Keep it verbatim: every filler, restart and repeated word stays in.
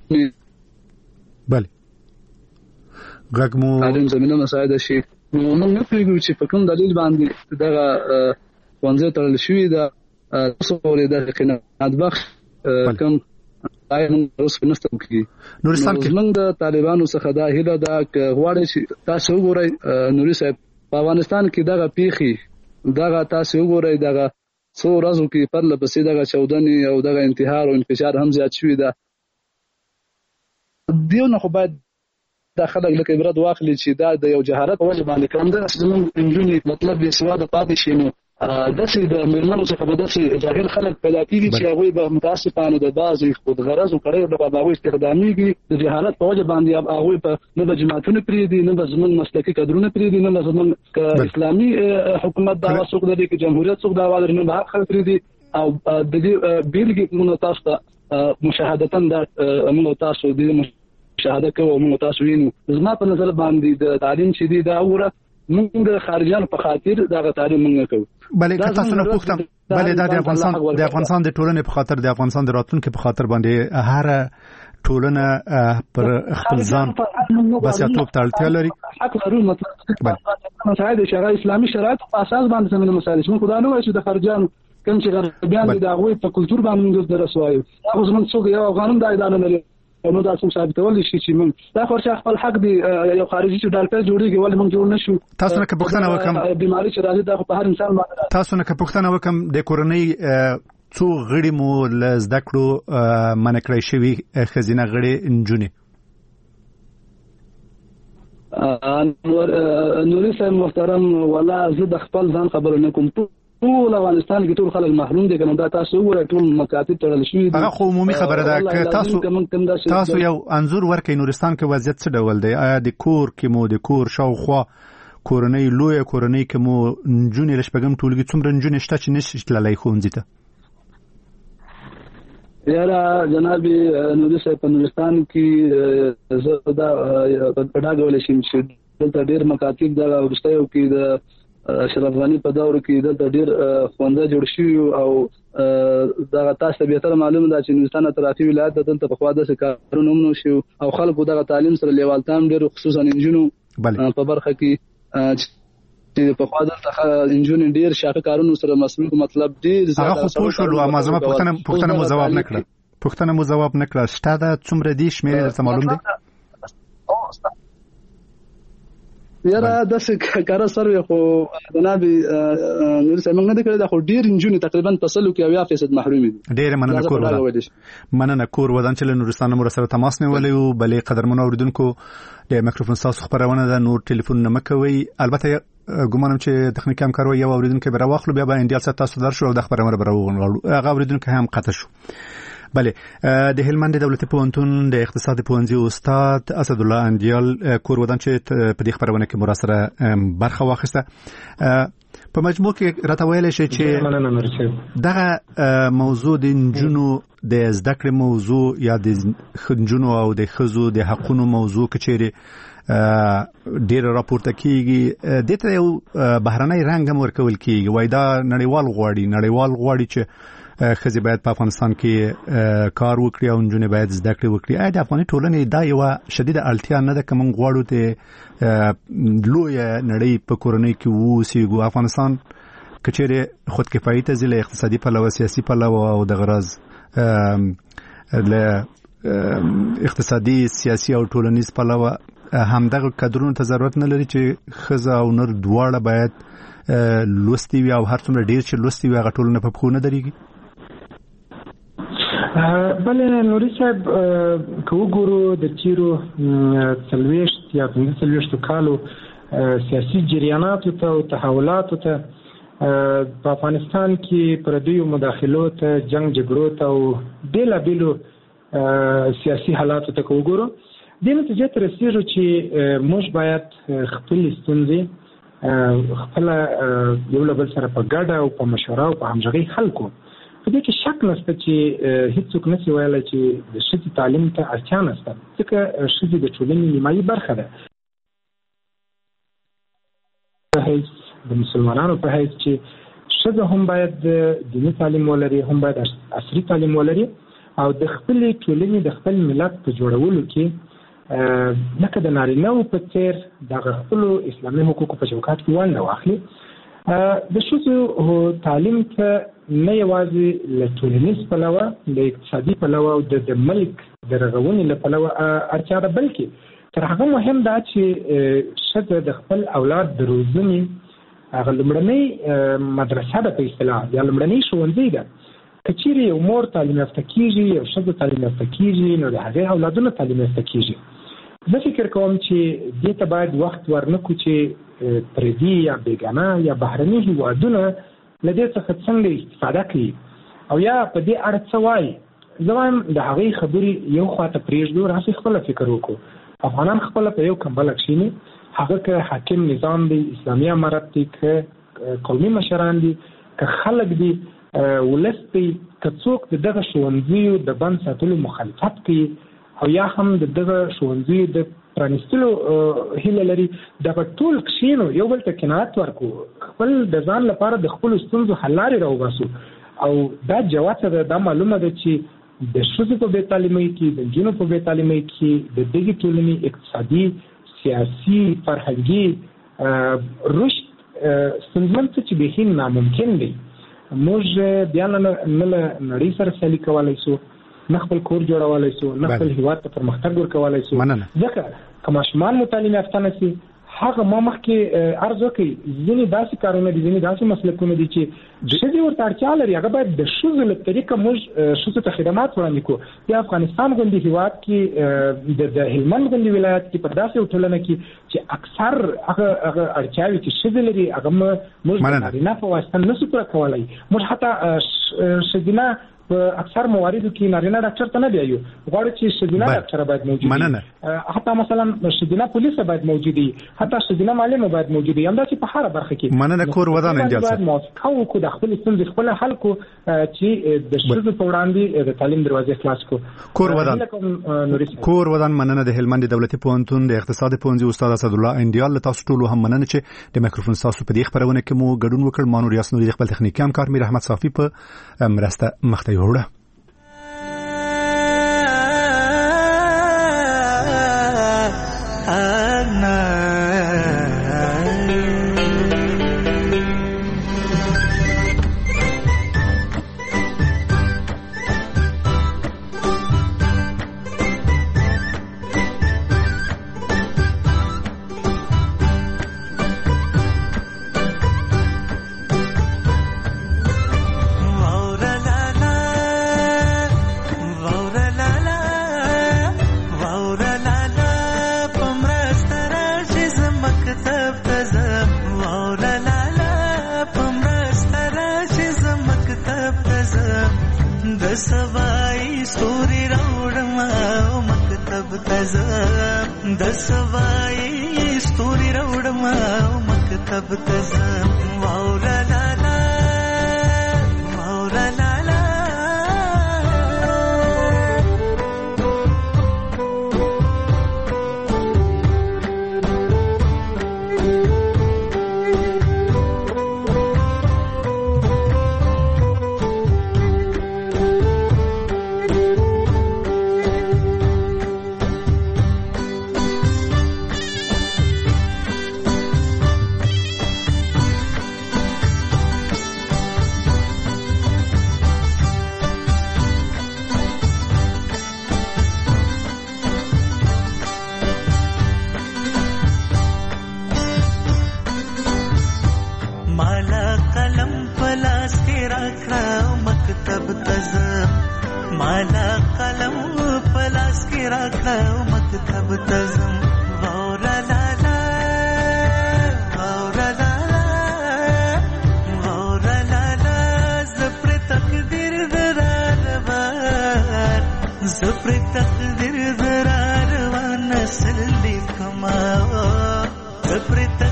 بله غږ مو تعلیم زمينه مساعده شي. موږ نه پیږو چې په کوم دلیل باندې دغه ښوونځی تړل شوی دا څورې د قناعت بخش کوم دایم اوس نشته کوي. نورستان کې موږ د طالبانو څخه دا هیله ده چې غواړي چې تاسو وګورئ نوري صاحب په افغانستان کې دغه پیخي دغه تاسو وګورئ دغه څو ورځو کې پرله پسې دغه چودنې او دغه انتحار او انفجار هم زیات شوی ده. دیو نه خو باید دا خلک لکه عبرت واخلي چې دا د یو جهالت وجه باندې کوم ده چې موږ انجونې مطلب یې سواده پاتې شي. نو داسې د مېرمنو څخه به داسې جاهل خلک پیدا کېږي چې هغوی به متاسفانه د بعضې خودغرضو کړیو ډول به هغوی استخدامېږي د جهالت په وجه باندې هغوی په نه به جماعتونه پرېږدي، نه به زموږ مسلکي کدرونه پرېږدي، نه به زموږ که اسلامي حکومت دعوا څوک لري، که جمهوریت څوک دعوا لري، نه به هغه خلک پرېږدي. او د دې بېلګې موږ تاسو ته مشاهدتاً دا موږ تاسو د مشاهده کوو، موږ تاسو وینو. زما په نظر باندې د تعلیم چې دی دا وره موږ د خارجيانو په خاطر دا تعلیم موږ کوو. بلې که تاسو نه پوښتم بلې دا د افغانستان د افغانستان د ټولنې په خاطر د افغانستان د راتلونکي په خاطر باندې هر ټولنه پر خپل ځان بسیاتوب ته اړتیا لري. حق لرو مطلب مساعده شرع اسلامي شرایط په اساس باندې زموږ مسایل موږ خدای نو چې د خارجيانو کوم چې غربیان دي دا غوي په کلچر باندې د رسوایو هغه زموږ څوک یو افغانم د ادانه لري نو دا څه ثابتول شي چې موږ دا خورشه خپل حق دی یو خارجي چې ډالټه جوړیږي ولې موږ جوړ نشو. تاسو نه که پوښتنه وکم بیماری چې راځي دا په هر انسان باندې تاسو نه که پوښتنه وکم د کورنۍ څو غړي مو ل زده کړو منکړی شوی خزینه غړي انجونی انور نوري صاحب محترم ولا زه د خپل ځان خبر نه کوم. ټول افغانستان کې ټول خلک محروم دي کنه دا تاسو وګورئ ټول مکاتب تړل شوی دي. هغه خو عمومي خبره ده که تاسو تاسو یو انزور ورکې نورستان کې وضعیت څه ډول دی؟ آیا د کور کې مو د کور شاوخوا کورنۍ لوی کورنۍ کې مو نجونې لشپګم ټولګي څومره نجونې شته چې نشي تللی ښوونځي ته؟ یاره جناب نوري صاحب په نورستان کې زه دا په ډاګه ولې شم چې دلته ډېر مکاتب دا ورستیو کې د اشرف غنی په دور کې دلته ډېر ښوونځي جوړ شوي او دا تاسو به تر معلومه ده چې نورستان ترافي ولایت دلته په خوا د کارونو هم شو او خلکو دغه تعلیم سره لیوالتام ډېر خصوصا انجونو په برخه کې چې په خوا دلته انجونو ډېر شاقه کارونو سره مسلوب مطلب ډېر هغه خو پوه شو او مازه پوښتنه پوښتنه مو جواب نه کړه پوښتنه مو جواب نه کړه شته دا څومره دي شمېر درته معلوم دی؟ یاره داسې کاره سروي خو جناب نور څنګه نه کړی دا خو ډیر انجونې تقریبا په سلو کې اویا فیصد محروم دي. ډیر مننه کور مننه کور ودان چې نورستان مو سره تماس نیولې او بلې قدرمنو اوریدونکو د میکروفون تاسو خبرونه ده نور ټلیفون نه مکوي. البته ګومانم چې تخنیکی همکارو یو اوریدونکو به راوخلو بیا به انډیال تاسو درشو او د خبرونه به راوغړو هغه اوریدونکو هم قطع شو. بله د هلمند دولتي پوهنتون د اقتصاد پوهنځي استاد اسد الله اندیال کور ودان چې په دې خبرونه کې مراسله برخه واخیسته په مجموع کې راته ویل شي چې دغه موضوع د انجونو د زده کړې موضوع یا د خنجونو او د خزو د حقونو موضوع کچېره ډیر راپورته کیږي د ته یو بهرنۍ رنګ هم ورکول کیږي وای دا نړیوال غواړي نړیوال غواړي چې خزي باید په افغانستان کې کار وکړي او نجونې باید زده کړې وکړي. اې د افغاني ټولنې دا یو شدیده اړتیا نه ده کوم غواړو ته لوی نړۍ په کورنۍ کې ووسیږو. افغانستان کچېره خود کفایي ته ځله اقتصادي پلوه سیاسي پلوه او د غرض له اقتصادي سیاسي او ټولنیز پلوه همدغه کډرونو ته ضرورت نه لري چې خزه او نر دواړه باید لوستي وي او هر څومره ډیر چې لوستي وي هغه ټولنه په پخو نه درېږي. بله نوري صاحب که وګورو د تیرو څلوېښت یا پنځه څلوېښتو کالو سیاسي جریاناتو ته او تحولاتو ته په افغانستان کې پردیو مداخلو ته جنگ جګړو ته او بېلابېلو سیاسي حالاتو ته که وګورو دې نتیجې ته رسېږو چې موږ باید خپلې ستونزې خپله یو له بل سره په ګډه او په مشوره او په همغږۍ حل کړو. په دې کې شک نشته چې هیڅوک نشي ویلی چې د ښځې تعلیم ته اړتیا نشته ځکه ښځې د ټولنې نیمایي برخه ده. په حیث د مسلمانانو په حیث چې ښځه هم باید دیني تعلیم ولري هم باید عصري تعلیم ولري او د خپل ټولنې د خپل ملت په جوړولو کې لکه د نارینه‌و په څیر د خپل اسلامي حقوقو په چوکاټ کې ونډه واخلي. د ښځو تعلیم ته نه یوازې له ټولنیز پلوه د اقتصادي پلوه او د ملک د رغونې له پلوه اړتیا ده، بلکې تر هغه مهم ده چې ښځه د خپل اولاد د روزنې هغه لومړنۍ مدرسه ده په اصطلاح یا لومړنۍ ښوونځی ده. که چیرې یو مور تعلیم یافته کېږي، یو ښځه تعلیم یافته کېږي، نو د هغې اولادونه تعلیم یافته کېږي. زه فکر کوم چې دې ته باید وخت ورنکړو چې پردي یا بیګانه یا بهرني هېوادونه له دې څخه څنګه استفاده کوي او یا په دې اړه څه وایي. زه وایم د هغې خبرې یو خواته پرېږدو، راسئ خپله فکر وکړو. افغانان خپله په یو کمبله کښېني، هغه که حاکم نظام دی، اسلامي امارت دی، که قومي مشران دي، که خلک دي، ولس دی، که څوک د دغه ښوونځیو د بند ساتلو مخالفت کوي او یا هم د دغه ښوونځیو د پرانیستلو هیله لري، دغه ټول کښېنو، یو بل ته قناعت ورکړو، خپل د ځان لپاره د خپلو ستونزو حل لارې راوباسو. او دا جوته ده، دا معلومه ده چې د ښځو په بې تعلیمۍ کې، د نجونو په بې تعلیمۍ کې د دغې ټولنې اقتصادي، سیاسي، فرهنګي رشد ستونزمن څه چې بیخي ناممکن دی. موږ بیا نه له نړۍ سره سیالي کولی سو، نه خپل کور جوړولی سو، نه خپل هېواد ته پرمختګ ورکولی سو. ځکه که ماشومان مو تعلیم یافته نه سي، هغه ما مخکې عرض وکړئ، ځینې داسې کارونه دي، ځینې داسې مسلکونه دي چې ښځې ورته اړتیا لري، هغه باید د ښځو له طریقه موږ ښځو ته خدمات وړاندې کړو. د افغانستان غوندې هېواد کې، د هلمند غوندې ولایت کې، په داسې یو ټولنه کې چې اکثر هغه هغه اړتیاوې چې ښځې لري هغه موږ د نارینه په واسطه نه سو پوره کولی. موږ حتی ښځینه په اکثر مواردو کې نارینه ډاکټر ته نه بیایو، غواړو چې ښځینه ډاکټره باید موجود وي، حتی مثلا ښځینه پولیسه باید موجود وي، حتی ښځینه معلمه باید موجود وي. همداسې په هره برخه کې مننه. کور ودان انجاز باید موافقه وکړو، د خپلې ستونزې خپله حل کړو چې د ښځو په وړاندې د تعلیم دروازې خلاص کړو. کور ودان کور ودان مننه. د هلمند دولتي پوهنتون د اقتصاد پوهنځي استاد اسدالله انډیال، له تاسو ټولو هم مننه چې د مایکروفون تاسو په دې خبرونه کې مو ګډون وکړ. ما نور یاسین د خپل تخنیکي همکار میر احمد صافي په مرسته مخته وړه. تقدیر درار و نسل لیکما زفر